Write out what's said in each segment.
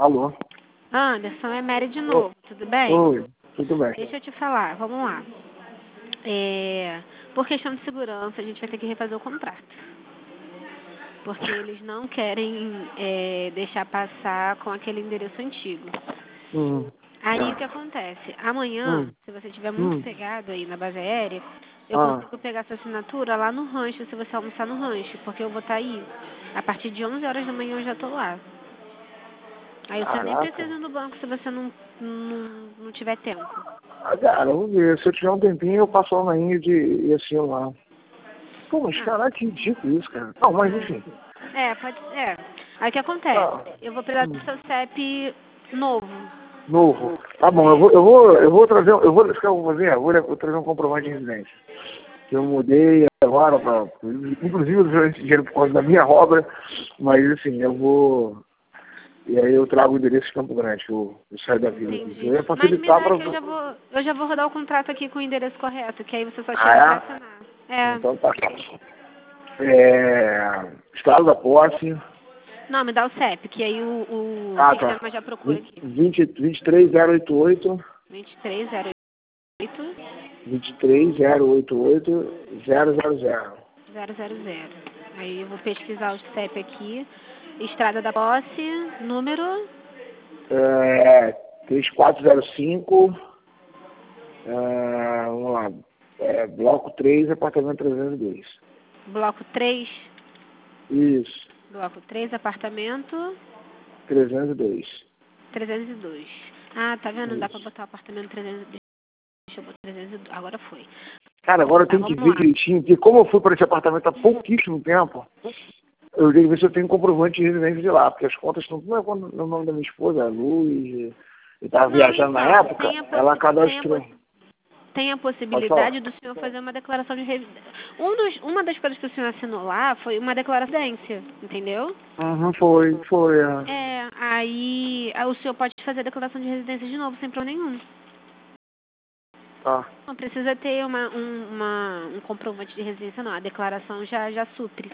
Alô? Anderson, é Mary de novo, tudo bem? Oi, tudo bem. Deixa eu te falar, vamos lá. Por questão de segurança, a gente vai ter que refazer o contrato. Porque eles não querem deixar passar com aquele endereço antigo. Aí o que acontece? Amanhã, se você estiver muito pegado aí na base aérea, eu consigo pegar sua assinatura lá no rancho, se você almoçar no rancho, porque eu vou estar aí. A partir de 11 horas da manhã eu já tô lá. Aí você nem precisa ir no banco se você não tiver tempo. Cara, vamos ver. Se eu tiver um tempinho, eu passo lá na Índia e assim lá. Pô, mas caralho, que ridículo isso, cara. Não, mas enfim. Pode ser. Aí o que acontece? Eu vou precisar do seu CEP novo. Novo. Tá bom, eu vou trazer, eu vou fazer, eu vou trazer um comprovante de residência. Que eu mudei agora, inclusive eu usei esse dinheiro por causa da minha obra, mas assim, eu vou. E aí eu trago o endereço de Campo Grande, que eu saio da vila. Entendi. Eu ia Mas me facilitar dá para. que eu já vou rodar o contrato aqui com o endereço correto, que aí você só chega pra assinar. Então tá. Estado da posse. Não, me dá o CEP, que aí o sistema já procura aqui. 23088. 23088. 23088 000. 000. Aí eu vou pesquisar o CEP aqui. Estrada da Posse, número? 3405. Vamos lá. Bloco 3, apartamento 302. Bloco 3? Isso. Bloco 3, apartamento? 302. 302. Ah, tá vendo? Não dá pra botar o apartamento 302. Deixa eu botar 302. Agora foi. Cara, agora eu tenho que ver direitinho, porque como eu fui para esse apartamento há pouquíssimo tempo, eu tenho que ver se eu tenho um comprovante de residência de lá, porque as contas estão tudo no nome da minha esposa, a Luz, eu estava viajando na época, ela cadastrou. Tem a possibilidade do senhor fazer uma declaração de residência. Uma das coisas que o senhor assinou lá foi uma declaração de residência, entendeu? Foi. Aí o senhor pode fazer a declaração de residência de novo, sem problema nenhum. Tá. Não precisa ter um comprovante de residência, não. A declaração já supre.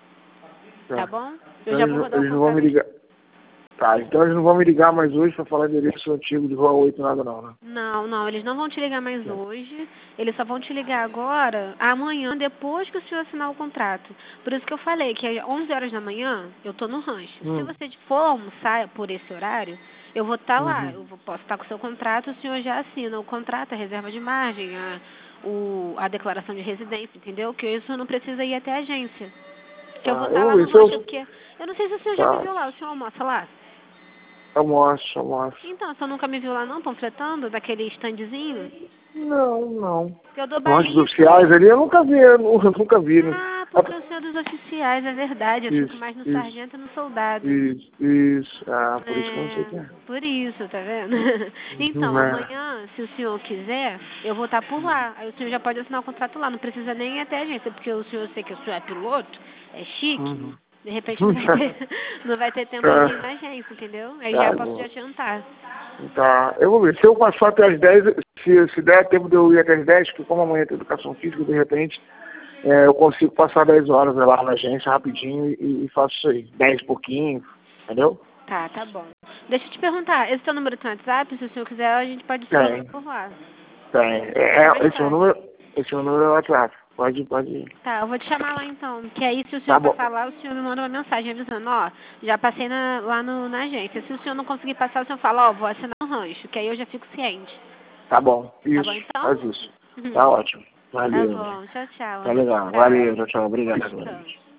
Tá bom? Eu já vou rodar o Eles não vão me ligar. Tá, então eles não vão me ligar mais hoje para falar endereço antigo de Rua 8, nada não, né? Não, eles não vão te ligar mais hoje. Eles só vão te ligar agora, amanhã, depois que o senhor assinar o contrato. Por isso que eu falei que às 11 horas da manhã eu tô no rancho. Se você for almoçar por esse horário, eu vou estar lá. Posso estar com o seu contrato, o senhor já assina o contrato, a reserva de margem, a declaração de residência, entendeu? Que isso não precisa ir até a agência. Que eu vou estar lá no rancho, porque eu não sei se o senhor já me viu lá. O senhor almoça lá? Almoço. Então, o senhor nunca me viu lá não, panfletando, daquele standzinho? Não. Eu dou Antes dos barriga. oficiais ali eu nunca vi. Né? Ah, porque o senhor dos oficiais, é verdade. Eu fico mais no sargento e no soldado. Isso. Por isso que eu não sei quem é. Por isso, tá vendo? Então, amanhã, se o senhor quiser, eu vou estar por lá. Aí o senhor já pode assinar o contrato lá. Não precisa nem ir até a agência, porque o senhor sei que o senhor é piloto, é chique. De repente não vai ter tempo de ir na agência, entendeu? Aí já posso te adiantar. Tá, eu vou ver. Se eu passar até as 10, se der tempo de eu ir até as 10, porque como amanhã tem educação física, de repente, eu consigo passar 10 horas lá na agência rapidinho e faço isso aí. 10 e pouquinho, entendeu? Tá bom. Deixa eu te perguntar, esse seu número tem WhatsApp? Se o senhor quiser, a gente pode falar por lá. Tem. Esse número é o WhatsApp. Pode ir. Tá, eu vou te chamar lá então. Que aí, se o senhor passar lá, o senhor me manda uma mensagem avisando, já passei lá na agência. Se o senhor não conseguir passar, o senhor fala, vou assinar um rancho, que aí eu já fico ciente. Tá bom. Isso. Tá bom, então? Faz isso. Tá ótimo. Valeu. Tá bom, tchau. Tá legal. Valeu, tchau. Obrigado.